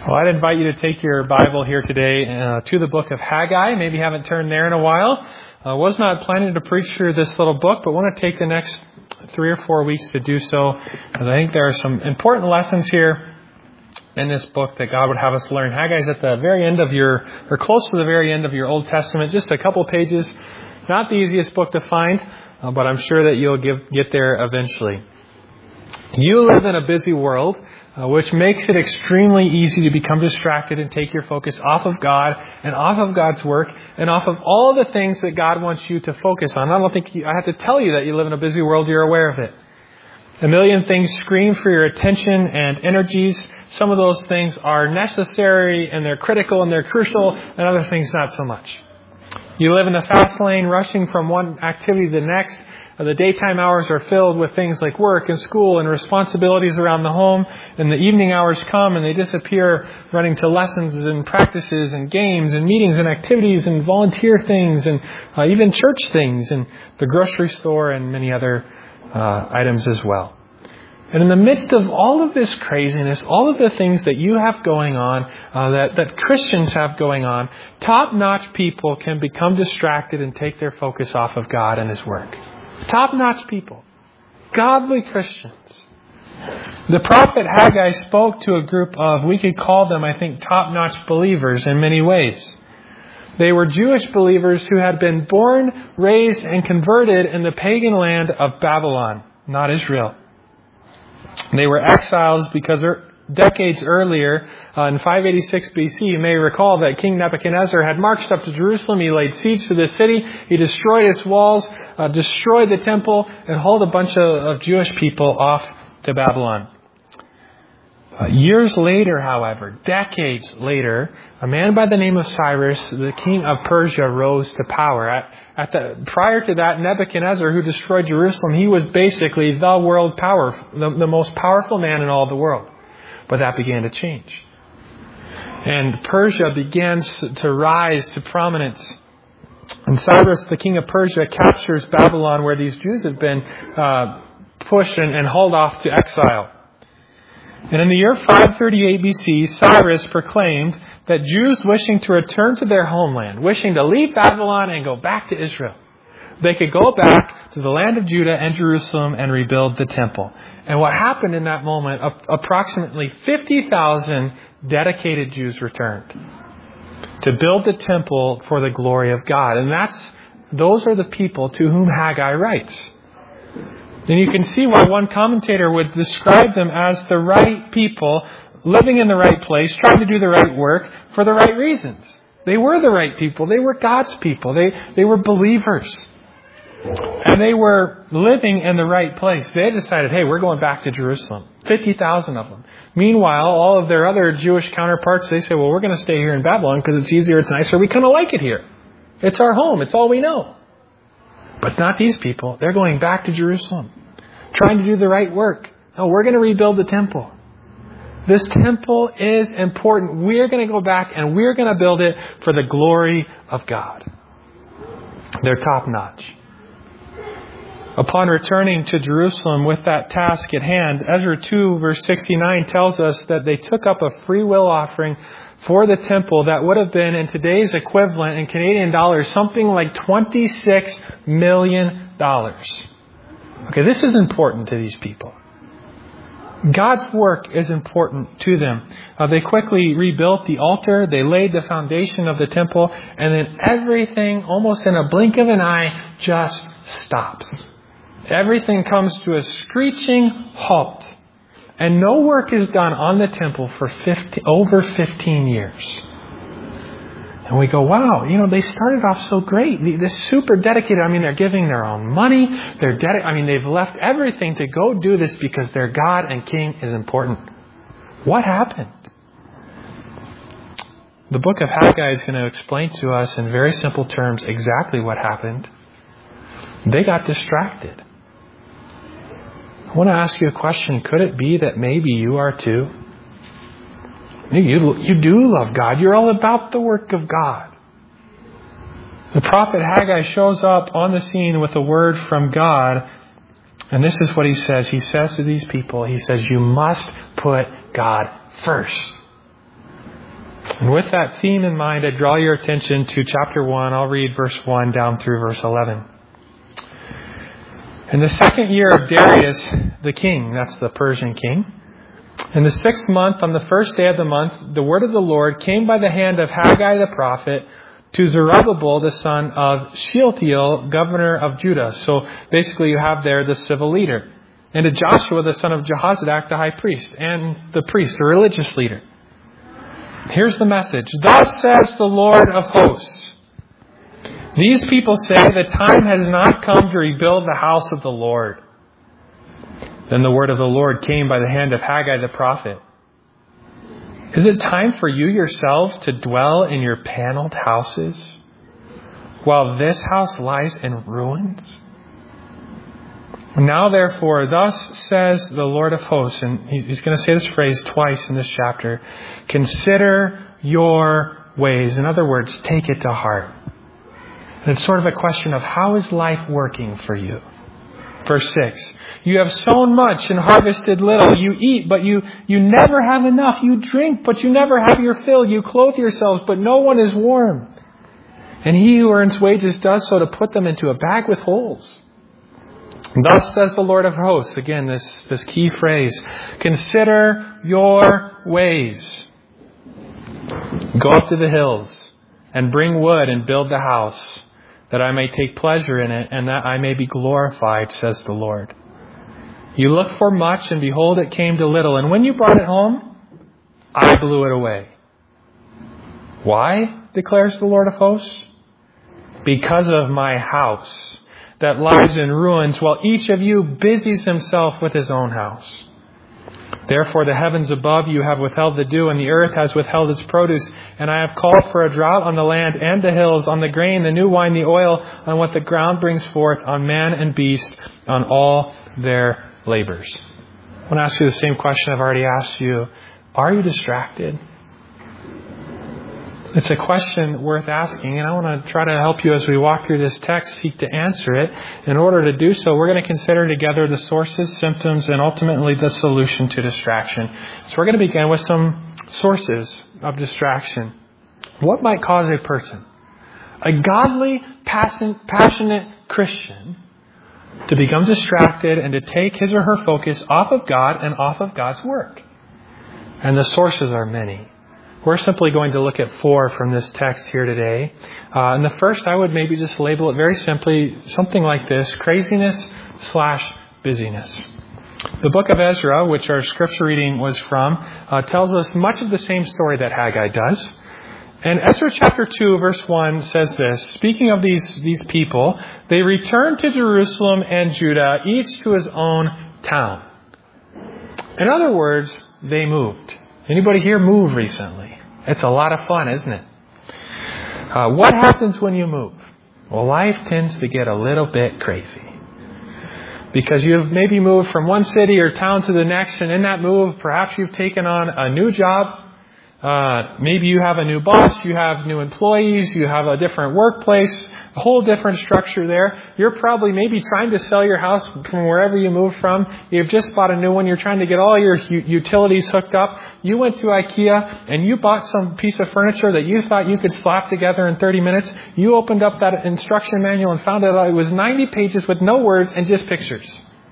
Well, I'd invite you to take your Bible here today to the book of Haggai. Maybe you haven't turned there in a while. I was not planning to preach through this little book, but want to take the next 3 or 4 weeks to do so, because I think there are some important lessons here in this book that God would have us learn. Haggai's at the very end of or close to the very end of your Old Testament, just a couple pages. Not the easiest book to find, but I'm sure that you'll get there eventually. You live in a busy world, which makes it extremely easy to become distracted and take your focus off of God and off of God's work and off of all the things that God wants you to focus on. I don't think I have to tell you that you live in a busy world. You're aware of it. A million things scream for your attention and energies. Some of those things are necessary and they're critical and they're crucial, and other things not so much. You live in a fast lane, rushing from one activity to the next. The daytime hours are filled with things like work and school and responsibilities around the home. And the evening hours come and they disappear, running to lessons and practices and games and meetings and activities and volunteer things and even church things and the grocery store and many other items as well. And in the midst of all of this craziness, all of the things that you have going on, that Christians have going on, top-notch people can become distracted and take their focus off of God and His work. Top-notch people. Godly Christians. The prophet Haggai spoke to a group of, we could call them, I think, top-notch believers in many ways. They were Jewish believers who had been born, raised, and converted in the pagan land of Babylon, not Israel. They were exiles because decades earlier, in 586 BC, you may recall that King Nebuchadnezzar had marched up to Jerusalem. He laid siege to the city. He destroyed its walls, destroyed the temple, and hauled a bunch of Jewish people off to Babylon. Years later, however, decades later, a man by the name of Cyrus, the king of Persia, rose to power. Prior to that, Nebuchadnezzar, who destroyed Jerusalem, he was basically the world power, the most powerful man in all the world. But that began to change. And Persia began to rise to prominence. And Cyrus, the king of Persia, captures Babylon, where these Jews have been pushed and hauled off to exile. And in the year 538 BC, Cyrus proclaimed that Jews wishing to return to their homeland, wishing to leave Babylon and go back to Israel, they could go back to the land of Judah and Jerusalem and rebuild the temple. And what happened in that moment, approximately 50,000 dedicated Jews returned to build the temple for the glory of God. And those are the people to whom Haggai writes. Then you can see why one commentator would describe them as the right people, living in the right place, trying to do the right work for the right reasons. They were the right people. They were God's people. They were believers. And they were living in the right place. They decided, hey, we're going back to Jerusalem. 50,000 of them. Meanwhile, all of their other Jewish counterparts, they say, well, we're going to stay here in Babylon because it's easier, it's nicer. We kind of like it here. It's our home. It's all we know. But not these people. They're going back to Jerusalem, trying to do the right work. No, we're going to rebuild the temple. This temple is important. We're going to go back and we're going to build it for the glory of God. They're top-notch. Upon returning to Jerusalem with that task at hand, Ezra 2 verse 69 tells us that they took up a free will offering for the temple that would have been, in today's equivalent in Canadian dollars, something like $26 million. Okay, this is important to these people. God's work is important to them. They quickly rebuilt the altar. They laid the foundation of the temple. And then everything, almost in a blink of an eye, just stops. Everything comes to a screeching halt. And no work is done on the temple for over 15 years. And we go, wow, they started off so great. They're super dedicated. They're giving their own money. They've left everything to go do this because their God and King is important. What happened? The book of Haggai is going to explain to us in very simple terms exactly what happened. They got distracted. I want to ask you a question. Could it be that maybe you are too? Maybe you do love God. You're all about the work of God. The prophet Haggai shows up on the scene with a word from God. And this is what he says. He says to these people, he says, you must put God first. And with that theme in mind, I draw your attention to chapter 1. I'll read verse 1 down through verse 11. In the second year of Darius the king, that's the Persian king, in the 6th month, on the first day of the month, the word of the Lord came by the hand of Haggai the prophet to Zerubbabel, the son of Shealtiel, governor of Judah. So basically you have there the civil leader. And to Joshua, the son of Jehozadak, the high priest, and the priest, the religious leader. Here's the message. Thus says the Lord of hosts. These people say the time has not come to rebuild the house of the Lord. Then the word of the Lord came by the hand of Haggai the prophet. Is it time for you yourselves to dwell in your paneled houses while this house lies in ruins? Now therefore, thus says the Lord of hosts, and he's going to say this phrase twice in this chapter, consider your ways. In other words, take it to heart. And it's sort of a question of how is life working for you? Verse 6, you have sown much and harvested little. You eat, but you never have enough. You drink, but you never have your fill. You clothe yourselves, but no one is warm. And he who earns wages does so to put them into a bag with holes. Thus says the Lord of hosts. Again, this key phrase. Consider your ways. Go up to the hills and bring wood and build the house, that I may take pleasure in it and that I may be glorified, says the Lord. You looked for much, and behold, it came to little. And when you brought it home, I blew it away. Why, declares the Lord of hosts? Because of my house that lies in ruins, while each of you busies himself with his own house. Therefore the heavens above you have withheld the dew, and the earth has withheld its produce. And I have called for a drought on the land and the hills, on the grain, the new wine, the oil, on what the ground brings forth, on man and beast, on all their labors. I want to ask you the same question I've already asked you. Are you distracted? It's a question worth asking, and I want to try to help you as we walk through this text, seek to answer it. In order to do so, we're going to consider together the sources, symptoms, and ultimately the solution to distraction. So we're going to begin with some sources of distraction. What might cause a person, a godly, passionate Christian, to become distracted and to take his or her focus off of God and off of God's Word? And the sources are many. We're simply going to look at 4 from this text here today. And the first, I would maybe just label it very simply, something like this: craziness/busyness. The book of Ezra, which our scripture reading was from, tells us much of the same story that Haggai does. And Ezra chapter 2, verse 1 says this: speaking of these people, they returned to Jerusalem and Judah, each to his own town. In other words, they moved. Anybody here move recently? It's a lot of fun, isn't it? What happens when you move? Well, life tends to get a little bit crazy. Because you've maybe moved from one city or town to the next, and in that move, perhaps you've taken on a new job. Maybe you have a new boss, you have new employees, you have a different workplace, a whole different structure there. You're probably maybe trying to sell your house from wherever you moved from. You've just bought a new one. You're trying to get all your utilities hooked up. You went to IKEA and you bought some piece of furniture that you thought you could slap together in 30 minutes. You opened up that instruction manual and found out it was 90 pages with no words and just pictures.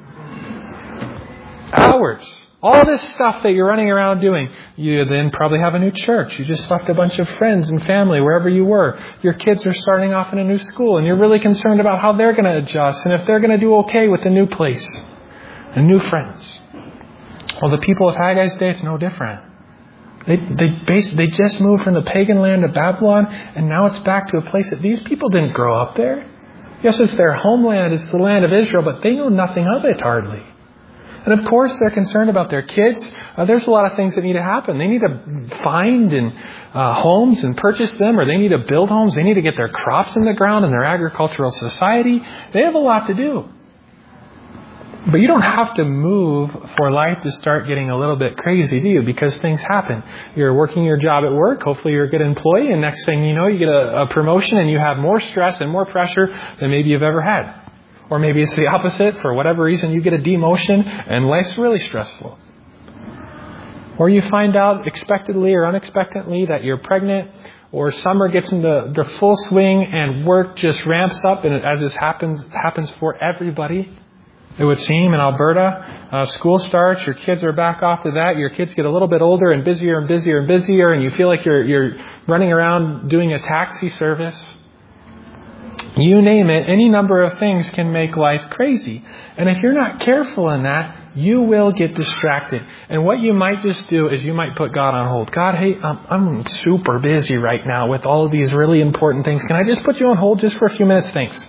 Hours. All this stuff that you're running around doing. You then probably have a new church. You just left a bunch of friends and family wherever you were. Your kids are starting off in a new school, and you're really concerned about how they're going to adjust and if they're going to do okay with the new place and new friends. Well, the people of Haggai's day, it's no different. They just moved from the pagan land of Babylon, and now it's back to a place that these people didn't grow up there. Yes, it's their homeland. It's the land of Israel, but they know nothing of it hardly. And of course, they're concerned about their kids. There's a lot of things that need to happen. They need to find homes and purchase them, or they need to build homes. They need to get their crops in the ground in their agricultural society. They have a lot to do. But you don't have to move for life to start getting a little bit crazy, do you? Because things happen. You're working your job at work. Hopefully you're a good employee. And next thing you know, you get a promotion and you have more stress and more pressure than maybe you've ever had. Or maybe it's the opposite. For whatever reason, you get a demotion and life's really stressful. Or you find out expectedly or unexpectedly that you're pregnant, or summer gets into the full swing and work just ramps up, and as this happens for everybody, it would seem, in Alberta. School starts, your kids are back off of that, your kids get a little bit older and busier and busier and busier, and you feel like you're running around doing a taxi service. You name it, any number of things can make life crazy. And if you're not careful in that, you will get distracted. And what you might just do is you might put God on hold. God, hey, I'm super busy right now with all of these really important things. Can I just put you on hold just for a few minutes? Thanks.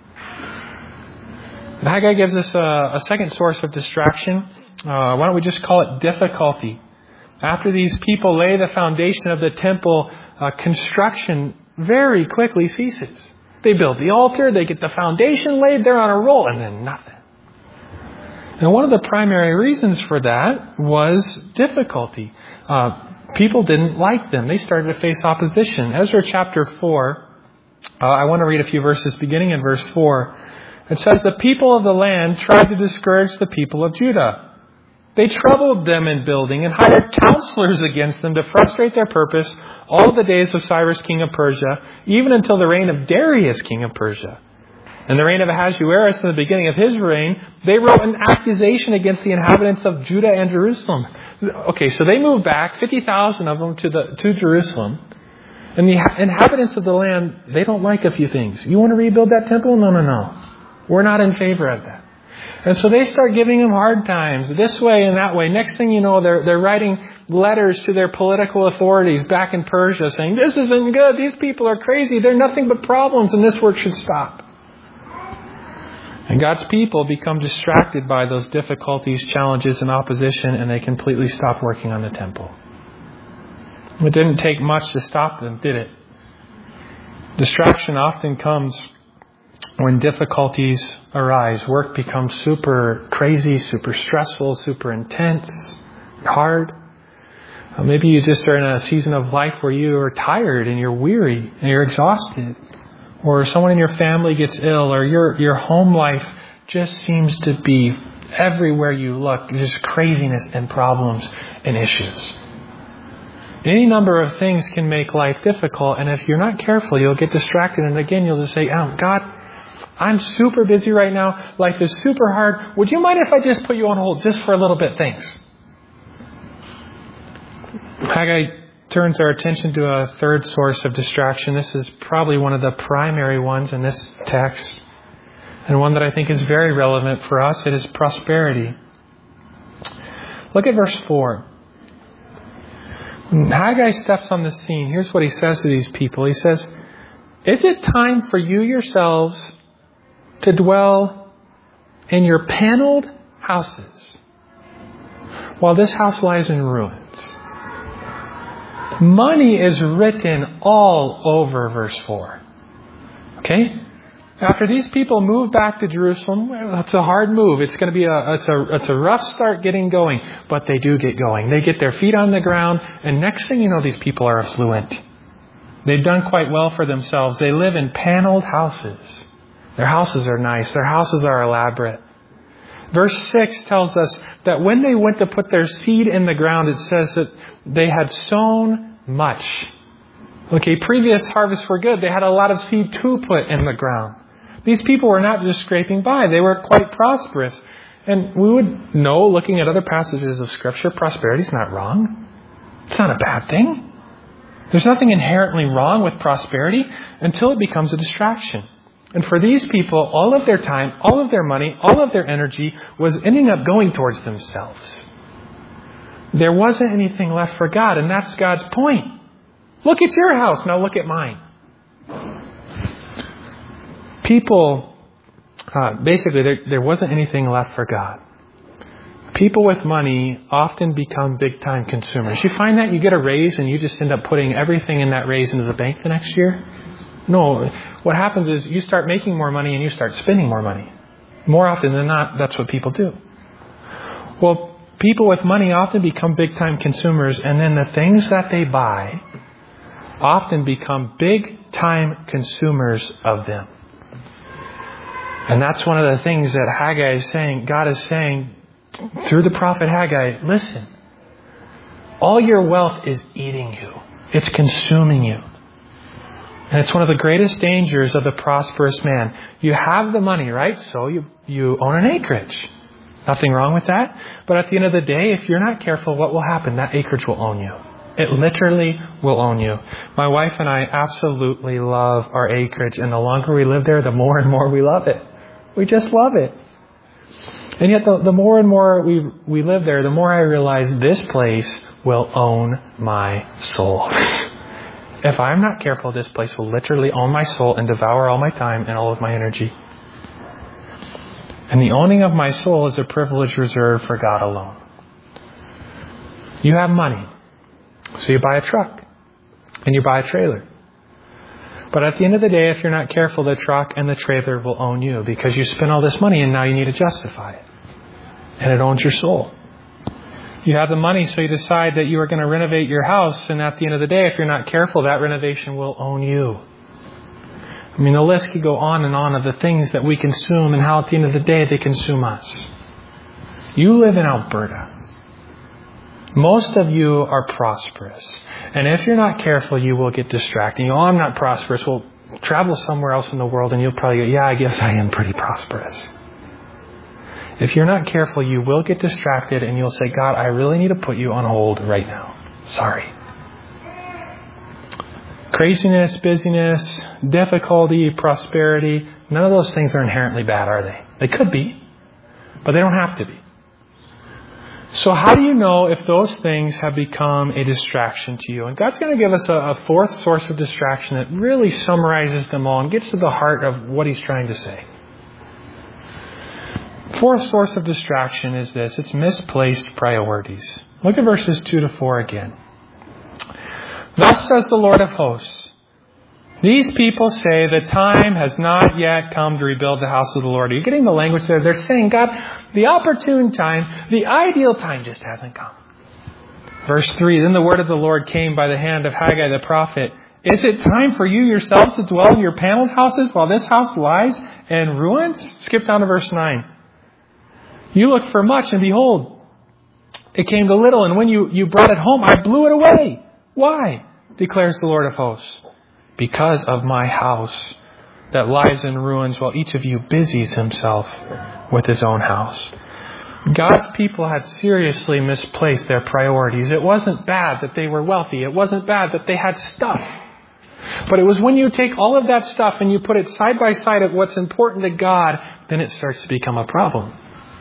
Haggai gives us a second source of distraction. Why don't we just call it difficulty? After these people lay the foundation of the temple, construction very quickly ceases. They build the altar, they get the foundation laid, they're on a roll, and then nothing. And one of the primary reasons for that was difficulty. People didn't like them. They started to face opposition. Ezra chapter 4, I want to read a few verses beginning in verse 4. It says, the people of the land tried to discourage the people of Judah. They troubled them in building and hired counselors against them to frustrate their purpose all the days of Cyrus, king of Persia, even until the reign of Darius, king of Persia. In the reign of Ahasuerus, in the beginning of his reign, they wrote an accusation against the inhabitants of Judah and Jerusalem. Okay, so they moved back, 50,000 of them to Jerusalem. And the inhabitants of the land, they don't like a few things. You want to rebuild that temple? No. We're not in favor of that. And so they start giving them hard times, this way and that way. Next thing you know, they're writing letters to their political authorities back in Persia saying, this isn't good, these people are crazy, they're nothing but problems, and this work should stop. And God's people become distracted by those difficulties, challenges, and opposition, and they completely stop working on the temple. It didn't take much to stop them, did it? Distraction often comes when difficulties arise. Work becomes super crazy, super stressful, super intense, hard. Maybe you just are in a season of life where you are tired and you're weary and you're exhausted. Or someone in your family gets ill, or your home life just seems to be everywhere you look, just craziness and problems and issues. Any number of things can make life difficult, and if you're not careful, you'll get distracted, and again, you'll just say, God, I'm super busy right now. Life is super hard. Would you mind if I just put you on hold just for a little bit? Thanks. Haggai turns our attention to a third source of distraction. This is probably one of the primary ones in this text, and one that I think is very relevant for us. It is prosperity. Look at verse 4. When Haggai steps on the scene, here's what he says to these people. He says, is it time for you yourselves to dwell in your paneled houses while this house lies in ruins? Money is written all over verse 4. Okay? After these people move back to Jerusalem, well, it's a hard move. It's going to be it's a rough start getting going, but they do get going. They get their feet on the ground, and next thing you know, these people are affluent. They've done quite well for themselves. They live in paneled houses. Their houses are nice. Their houses are elaborate. Verse 6 tells us that when they went to put their seed in the ground, it says that they had sown much. Okay, previous harvests were good. They had a lot of seed to put in the ground. These people were not just scraping by. They were quite prosperous. And we would know, looking at other passages of Scripture, prosperity is not wrong. It's not a bad thing. There's nothing inherently wrong with prosperity until it becomes a distraction. And for these people, all of their time, all of their money, all of their energy was ending up going towards themselves. There wasn't anything left for God, and that's God's point. Look at your house, now look at mine. People, basically, there wasn't anything left for God. People with money often become big-time consumers. You find that you get a raise and you just end up putting everything in that raise into the bank the next year? No, what happens is you start making more money and you start spending more money. More often than not, that's what people do. Well, people with money often become big-time consumers, and then the things that they buy often become big-time consumers of them. And that's one of the things that Haggai is saying. God is saying through the prophet Haggai, listen, All your wealth is eating you. It's consuming you. And it's one of the greatest dangers of the prosperous man. You have the money, right? So you own an acreage. Nothing wrong with that. But at the end of the day, if you're not careful, what will happen? That acreage will own you. It literally will own you. My wife and I absolutely love our acreage. And the longer we live there, the more and more we love it. We just love it. And yet the more and more we live there, the more I realize this place will own my soul. If I'm not careful, this place will literally own my soul and devour all my time and all of my energy. And the owning of my soul is a privilege reserved for God alone. You have money, so you buy a truck and you buy a trailer. But at the end of the day, if you're not careful, the truck and the trailer will own you because you spent all this money and now you need to justify it. And it owns your soul. You have the money, so you decide that you are going to renovate your house. And at the end of the day, if you're not careful, that renovation will own you. I mean, the list could go on and on of the things that we consume and how at the end of the day they consume us. You live in Alberta. Most of you are prosperous. And if you're not careful, you will get distracted. You know, I'm not prosperous. Well, travel somewhere else in the world and you'll probably go, yeah, I guess I am pretty prosperous. If you're not careful, you will get distracted and you'll say, God, I really need to put you on hold right now. Sorry. Craziness, busyness, difficulty, prosperity, none of those things are inherently bad, are they? They could be, but they don't have to be. So how do you know if those things have become a distraction to you? And God's going to give us a fourth source of distraction that really summarizes them all and gets to the heart of what He's trying to say. Fourth source of distraction is this. It's misplaced priorities. Look at verses 2 to 4 again. Thus says the Lord of hosts, these people say the time has not yet come to rebuild the house of the Lord. Are you getting the language there? They're saying, God, the opportune time, the ideal time just hasn't come. Verse 3, then the word of the Lord came by the hand of Haggai the prophet. Is it time for you yourselves to dwell in your paneled houses while this house lies in ruins? Skip down to verse 9. You looked for much, and behold, it came to little, and when you brought it home, I blew it away. Why? Declares the Lord of hosts. Because of my house that lies in ruins while each of you busies himself with his own house. God's people had seriously misplaced their priorities. It wasn't bad that they were wealthy. It wasn't bad that they had stuff. But it was when you take all of that stuff and you put it side by side of what's important to God, then it starts to become a problem.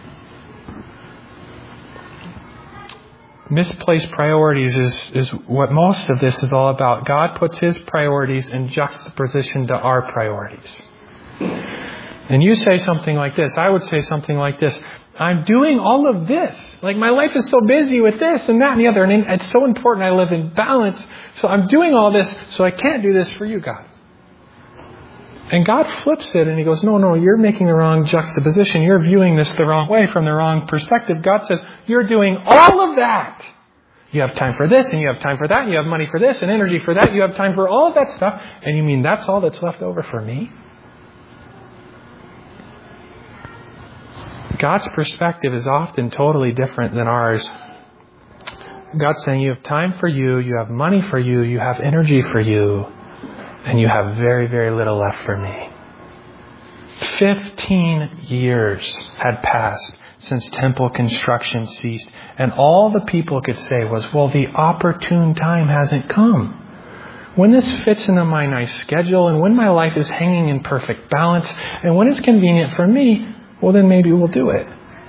Misplaced priorities is what most of this is all about. God puts His priorities in juxtaposition to our priorities. And you say something like this. I would say something like this. I'm doing all of this. Like my life is so busy with this and that and the other. And it's so important I live in balance. So I'm doing all this. So I can't do this for you, God. And God flips it and He goes, no, you're making the wrong juxtaposition. You're viewing this the wrong way from the wrong perspective. God says, you're doing all of that. You have time for this and you have time for that. And you have money for this and energy for that. You have time for all of that stuff. And you mean that's all that's left over for me? God's perspective is often totally different than ours. God's saying you have time for you. You have money for you. You have energy for you. And you have very, very little left for me. 15 years had passed since temple construction ceased. And all the people could say was, well, the opportune time hasn't come. When this fits into my nice schedule and when my life is hanging in perfect balance and when it's convenient for me, well, then maybe we'll do it.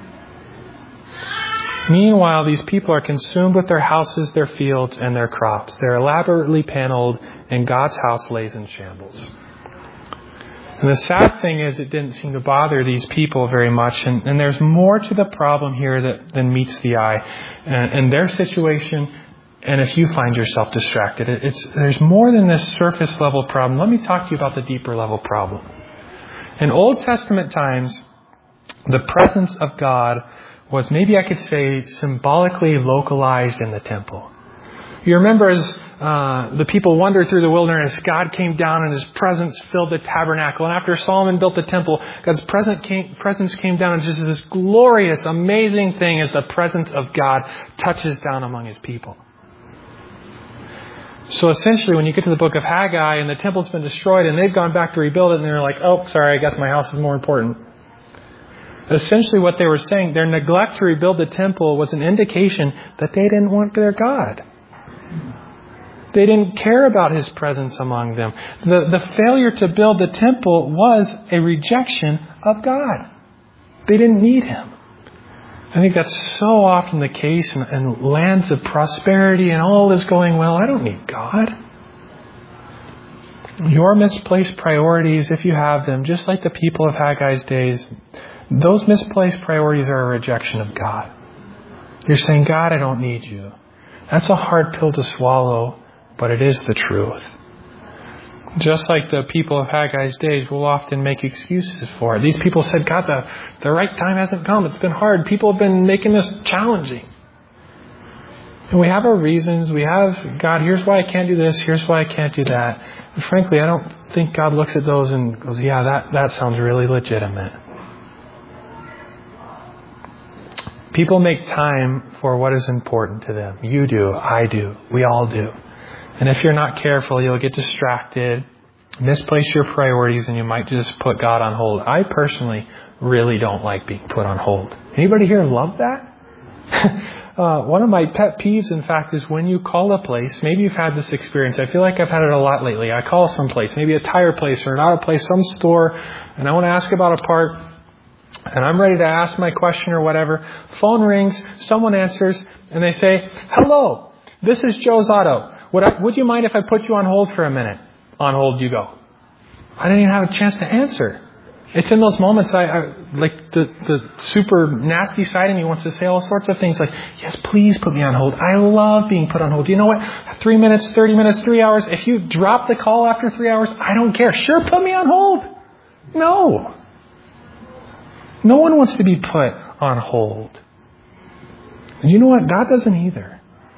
Meanwhile, these people are consumed with their houses, their fields, and their crops. They're elaborately paneled, and God's house lays in shambles. And the sad thing is it didn't seem to bother these people very much. And there's more to the problem here than meets the eye. And their situation, and if you find yourself distracted, there's more than this surface level problem. Let me talk to you about the deeper level problem. In Old Testament times, the presence of God was, maybe I could say, symbolically localized in the temple. You remember as the people wandered through the wilderness, God came down and His presence filled the tabernacle. And after Solomon built the temple, God's presence came down and just this glorious, amazing thing as the presence of God touches down among His people. So essentially, when you get to the book of Haggai and the temple's been destroyed and they've gone back to rebuild it and they're like, oh, sorry, I guess my house is more important. Essentially what they were saying, their neglect to rebuild the temple was an indication that they didn't want their God. They didn't care about His presence among them. The failure to build the temple was a rejection of God. They didn't need Him. I think that's so often the case in lands of prosperity and all is going well. I don't need God. Your misplaced priorities, if you have them, just like the people of Haggai's days, those misplaced priorities are a rejection of God. You're saying, God, I don't need you. That's a hard pill to swallow, but it is the truth. Just like the people of Haggai's days will often make excuses for it. These people said, God, the right time hasn't come. It's been hard. People have been making this challenging. And we have our reasons. We have, God, here's why I can't do this. Here's why I can't do that. And frankly, I don't think God looks at those and goes, yeah, that sounds really legitimate. People make time for what is important to them. You do. I do. We all do. And if you're not careful, you'll get distracted, misplace your priorities, and you might just put God on hold. I personally really don't like being put on hold. Anybody here love that? One of my pet peeves, in fact, is when you call a place. Maybe you've had this experience. I feel like I've had it a lot lately. I call some place, maybe a tire place or an auto place, some store, and I want to ask about a part, and I'm ready to ask my question or whatever. Phone rings, someone answers, and they say, hello, this is Joe's Auto. Would you mind if I put you on hold for a minute? On hold you go. I didn't even have a chance to answer. It's in those moments I like the super nasty side of me wants to say all sorts of things like, yes, please put me on hold. I love being put on hold. Do you know what? 3 minutes, 30 minutes, 3 hours. If you drop the call after 3 hours, I don't care. Sure, put me on hold. No. No one wants to be put on hold. And you know what? God doesn't either.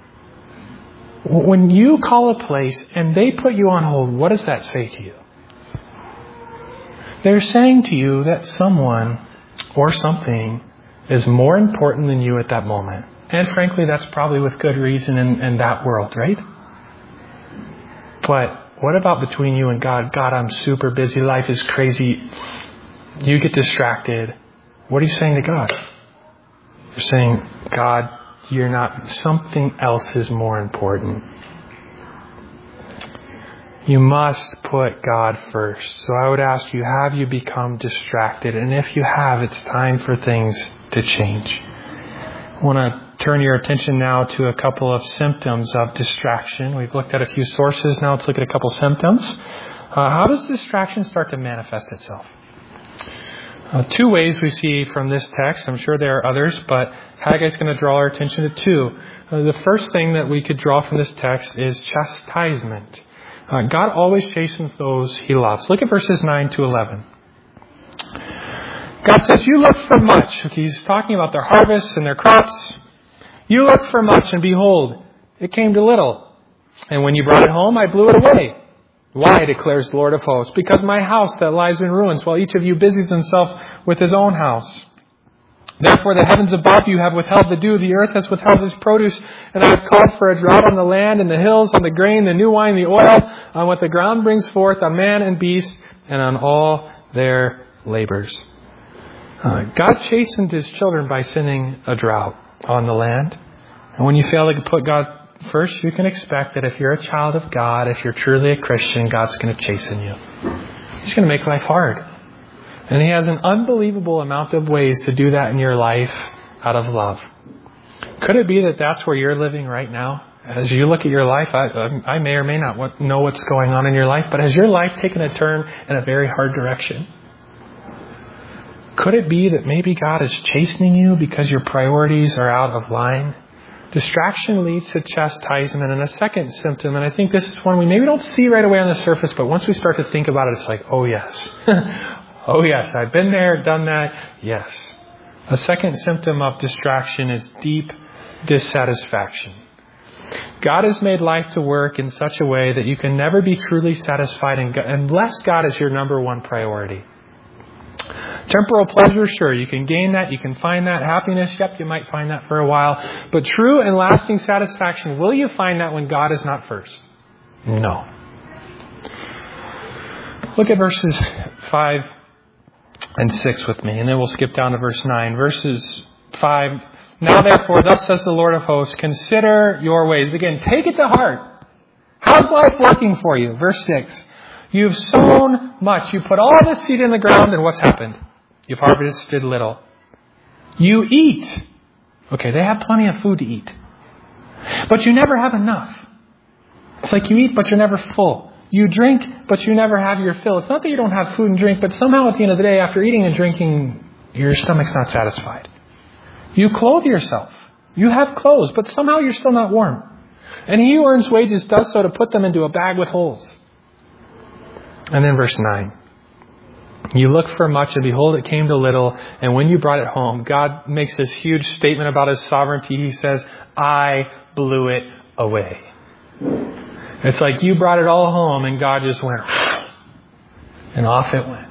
When you call a place and they put you on hold, what does that say to you? They're saying to you that someone or something is more important than you at that moment. And frankly, that's probably with good reason in that world, right? But what about between you and God? God, I'm super busy. Life is crazy. You get distracted. What are you saying to God? You're saying, God, you're not, something else is more important. You must put God first. So I would ask you, have you become distracted? And if you have, it's time for things to change. I want to turn your attention now to a couple of symptoms of distraction. We've looked at a few sources. Now let's look at a couple symptoms. How does distraction start to manifest itself? Two ways we see from this text. I'm sure there are others, but Haggai's going to draw our attention to two. The first thing that we could draw from this text is chastisement. God always chastens those He loves. Look at verses 9 to 11. God says, you looked for much. He's talking about their harvests and their crops. You looked for much, and behold, it came to little. And when you brought it home, I blew it away. Why, declares the Lord of hosts? Because my house that lies in ruins, while each of you busies himself with his own house. Therefore the heavens above you have withheld the dew, the earth has withheld its produce, and I have called for a drought on the land and the hills, on the grain, the new wine, the oil, on what the ground brings forth, on man and beast, and on all their labors. God chastened His children by sending a drought on the land. And when you fail to put God first, you can expect that if you're a child of God, if you're truly a Christian, God's going to chasten you. He's going to make life hard. And He has an unbelievable amount of ways to do that in your life out of love. Could it be that that's where you're living right now? As you look at your life, I may or may not know what's going on in your life, but has your life taken a turn in a very hard direction? Could it be that maybe God is chastening you because your priorities are out of line? Distraction leads to chastisement. And a second symptom, and I think this is one we maybe don't see right away on the surface, but once we start to think about it, it's like, oh yes. Oh yes, I've been there, done that. Yes. A second symptom of distraction is deep dissatisfaction. God has made life to work in such a way that you can never be truly satisfied unless God is your number one priority. Temporal pleasure, sure, you can gain that, you can find that. Happiness, yep, you might find that for a while. But true and lasting satisfaction, will you find that when God is not first? No. Look at verses 5 and 6 with me, and then we'll skip down to verse 9. Verses 5, now therefore, thus says the Lord of hosts, consider your ways. Again, take it to heart. How's life working for you? Verse 6, you've sown much. You put all the seed in the ground, and what's happened? You've harvested little. You eat. Okay, they have plenty of food to eat. But you never have enough. It's like you eat, but you're never full. You drink, but you never have your fill. It's not that you don't have food and drink, but somehow at the end of the day, after eating and drinking, your stomach's not satisfied. You clothe yourself. You have clothes, but somehow you're still not warm. And he who earns wages does so to put them into a bag with holes. And then verse 9. You look for much, and behold, it came to little. And when you brought it home, God makes this huge statement about his sovereignty. He says, I blew it away. It's like you brought it all home and God just went, and off it went.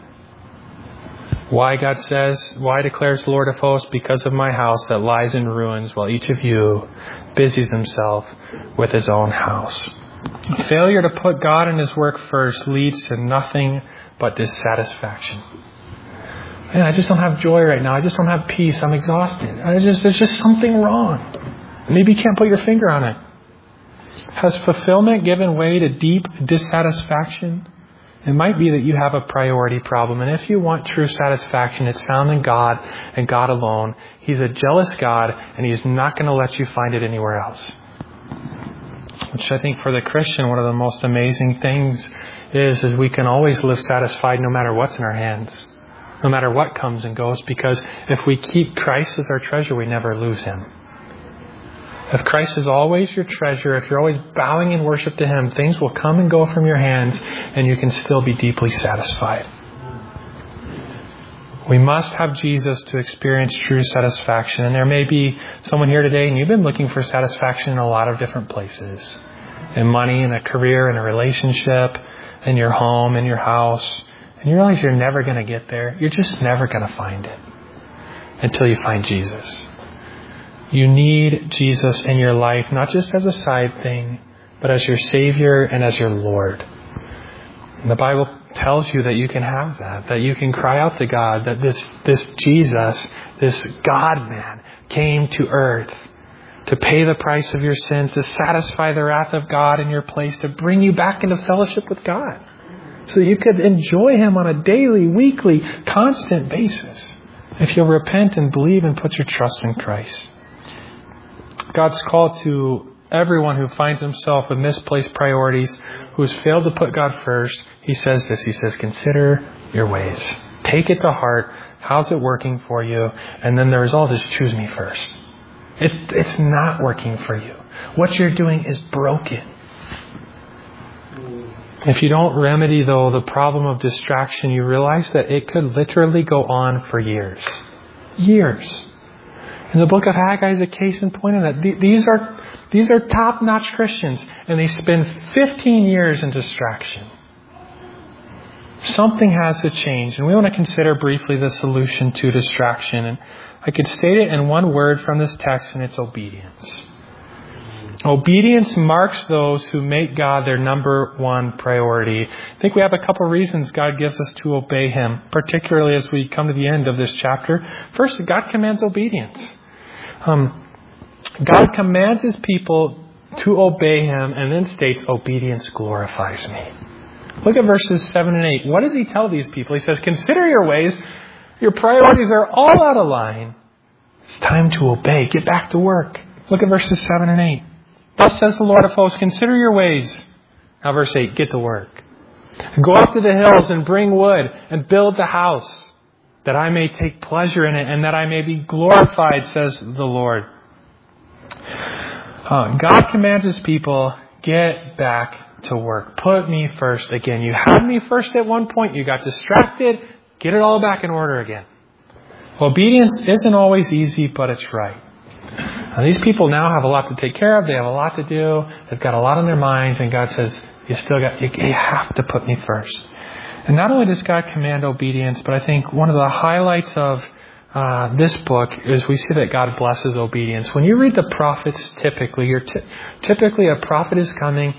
Why, God says, why declares the Lord of hosts? Because of my house that lies in ruins, while each of you busies himself with his own house. Failure to put God and his work first leads to nothing but dissatisfaction. Man, I just don't have joy right now. I just don't have peace. I'm exhausted. There's just something wrong. Maybe you can't put your finger on it. Has fulfillment given way to deep dissatisfaction? It might be that you have a priority problem. And if you want true satisfaction, it's found in God and God alone. He's a jealous God, and he's not going to let you find it anywhere else. Which I think for the Christian, one of the most amazing things is we can always live satisfied no matter what's in our hands. No matter what comes and goes. Because if we keep Christ as our treasure, we never lose him. If Christ is always your treasure, if you're always bowing in worship to him, things will come and go from your hands and you can still be deeply satisfied. We must have Jesus to experience true satisfaction. And there may be someone here today and you've been looking for satisfaction in a lot of different places. In money, in a career, in a relationship, in your home, in your house. And you realize you're never going to get there. You're just never going to find it until you find Jesus. You need Jesus in your life, not just as a side thing, but as your Savior and as your Lord. And the Bible tells you that you can have that you can cry out to God, that this Jesus, this God-man, came to earth to pay the price of your sins, to satisfy the wrath of God in your place, to bring you back into fellowship with God, so that you could enjoy him on a daily, weekly, constant basis, if you'll repent and believe and put your trust in Christ. God's call to everyone who finds himself with misplaced priorities, who has failed to put God first, he says this. He says, consider your ways. Take it to heart. How's it working for you? And then the result is choose me first. It's not working for you. What you're doing is broken. If you don't remedy, though, the problem of distraction, you realize that it could literally go on for years. Years. And the book of Haggai is a case in point in that. These are top-notch Christians, and they spend 15 years in distraction. Something has to change, and we want to consider briefly the solution to distraction. And I could state it in one word from this text, and it's obedience. Obedience marks those who make God their number one priority. I think we have a couple reasons God gives us to obey him, particularly as we come to the end of this chapter. First, God commands obedience. God commands his people to obey him and then states, obedience glorifies me. Look at verses 7 and 8. What does he tell these people? He says, consider your ways. Your priorities are all out of line. It's time to obey. Get back to work. Look at verses 7 and 8. Thus says the Lord of hosts, consider your ways. Now verse 8, get to work. Go up to the hills and bring wood and build the house, that I may take pleasure in it and that I may be glorified, says the Lord. God commands his people, get back to work. Put me first again. You had me first at one point. You got distracted. Get it all back in order again. Obedience isn't always easy, but it's right. Now, these people now have a lot to take care of. They have a lot to do. They've got a lot on their minds. And God says, you have to put me first. And not only does God command obedience, but I think one of the highlights of this book is we see that God blesses obedience. When you read the prophets, typically a prophet is coming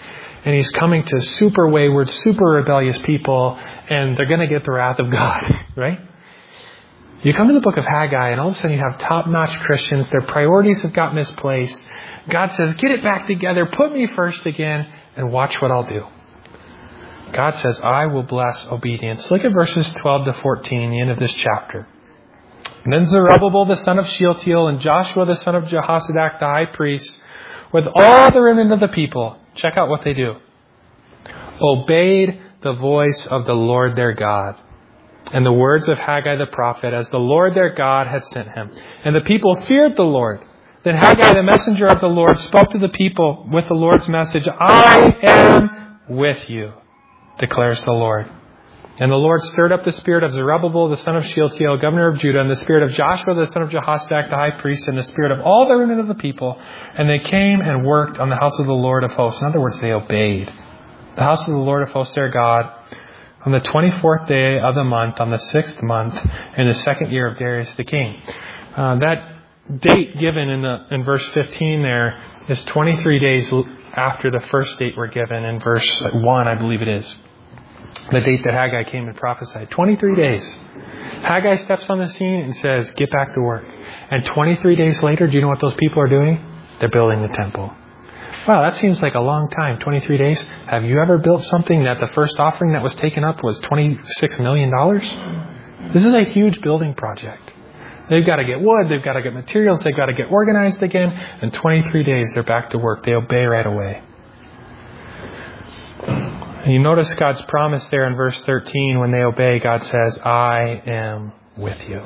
and he's coming to super wayward, super rebellious people, and they're going to get the wrath of God, right? You come to the book of Haggai, and all of a sudden you have top-notch Christians. Their priorities have got misplaced. God says, get it back together, put me first again, and watch what I'll do. God says, I will bless obedience. Look at verses 12 to 14, the end of this chapter. And then Zerubbabel the son of Shealtiel and Joshua the son of Jehozadak the high priest, with all the remnant of the people, check out what they do, obeyed the voice of the Lord their God and the words of Haggai the prophet, as the Lord their God had sent him. And the people feared the Lord. Then Haggai the messenger of the Lord spoke to the people with the Lord's message, I am with you, declares the Lord. And the Lord stirred up the spirit of Zerubbabel, the son of Shealtiel, governor of Judah, and the spirit of Joshua, the son of Jehozadak, the high priest, and the spirit of all the remnant of the people. And they came and worked on the house of the Lord of hosts. In other words, they obeyed the house of the Lord of hosts, their God, on the 24th day of the month, on the 6th month, in the 2nd year of Darius the king. That date given in verse 15 there is 23 days after the first date were given in verse 1, I believe it is. The date that Haggai came and prophesied. 23 days. Haggai steps on the scene and says, get back to work. And 23 days later, do you know what those people are doing? They're building the temple. Wow, that seems like a long time, 23 days. Have you ever built something that the first offering that was taken up was $26 million? This is a huge building project. They've got to get wood, they've got to get materials, they've got to get organized again. And 23 days, they're back to work. They obey right away. And you notice God's promise there in verse 13. When they obey, God says, I am with you.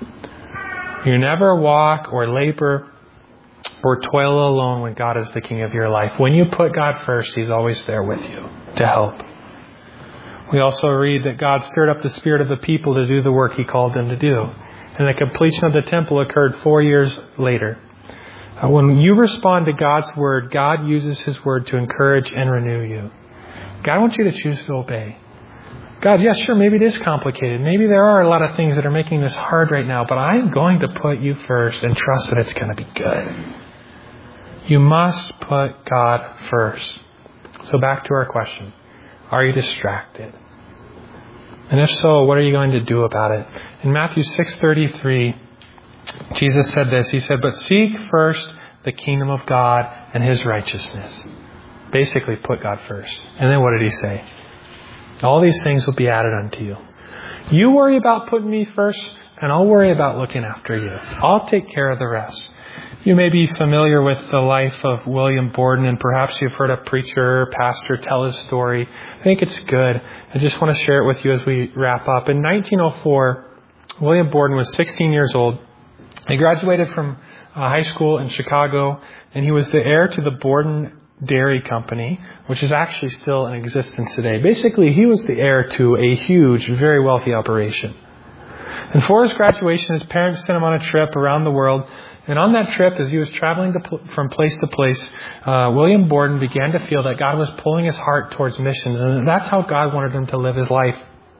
You never walk or labor or toil alone when God is the king of your life. When you put God first, He's always there with you to help. We also read that God stirred up the spirit of the people to do the work He called them to do. And the completion of the temple occurred 4 years later. When you respond to God's word, God uses His word to encourage and renew you. God wants you to choose to obey. God, yes, sure, maybe it is complicated. Maybe there are a lot of things that are making this hard right now, but I'm going to put you first and trust that it's going to be good. You must put God first. So back to our question. Are you distracted? And if so, what are you going to do about it? In Matthew 6:33, Jesus said this. He said, but seek first the kingdom of God and His righteousness. Basically, put God first. And then what did He say? All these things will be added unto you. You worry about putting me first, and I'll worry about looking after you. I'll take care of the rest. You may be familiar with the life of William Borden, and perhaps you've heard a preacher or pastor tell his story. I think it's good. I just want to share it with you as we wrap up. In 1904, William Borden was 16 years old. He graduated from high school in Chicago, and he was the heir to the Borden Dairy Company, which is actually still in existence today. Basically, he was the heir to a huge, very wealthy operation. And for his graduation, his parents sent him on a trip around the world. And on that trip, as he was traveling from place to place, William Borden began to feel that God was pulling his heart towards missions. And that's how God wanted him to live his life.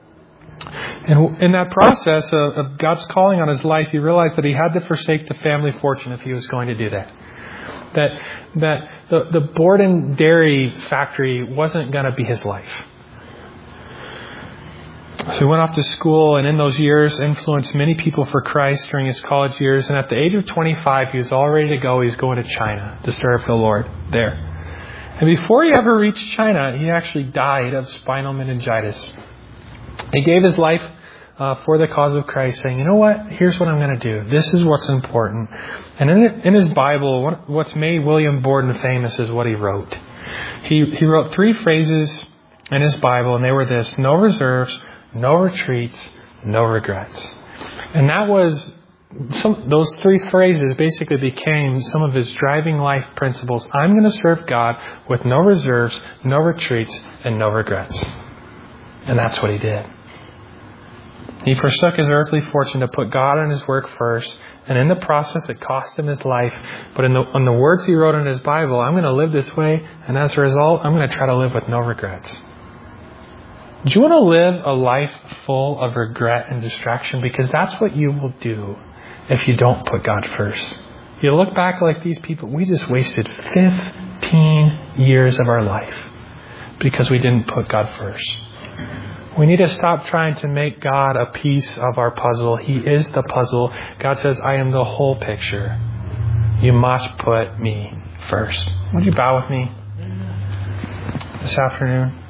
And in that process of God's calling on his life, he realized that he had to forsake the family fortune if he was going to do that. That the Borden Dairy Factory wasn't going to be his life. So he went off to school, and in those years influenced many people for Christ during his college years. And at the age of 25, he was all ready to go. He's going to China to serve the Lord there. And before he ever reached China, he actually died of spinal meningitis. He gave his life for the cause of Christ, saying, you know what? Here's what I'm going to do. This is what's important. And in his Bible, what's made William Borden famous is what he wrote. He wrote 3 phrases in his Bible, and they were this: no reserves, no retreats, no regrets. And that was those 3 phrases basically became some of his driving life principles. I'm going to serve God with no reserves, no retreats, and no regrets. And that's what he did. He forsook his earthly fortune to put God and his work first. And in the process, it cost him his life. But on the words he wrote in his Bible, I'm going to live this way. And as a result, I'm going to try to live with no regrets. Do you want to live a life full of regret and distraction? Because that's what you will do if you don't put God first. You look back like these people, we just wasted 15 years of our life. because we didn't put God first. We need to stop trying to make God a piece of our puzzle. He is the puzzle. God says, I am the whole picture. You must put me first. Would you bow with me this afternoon?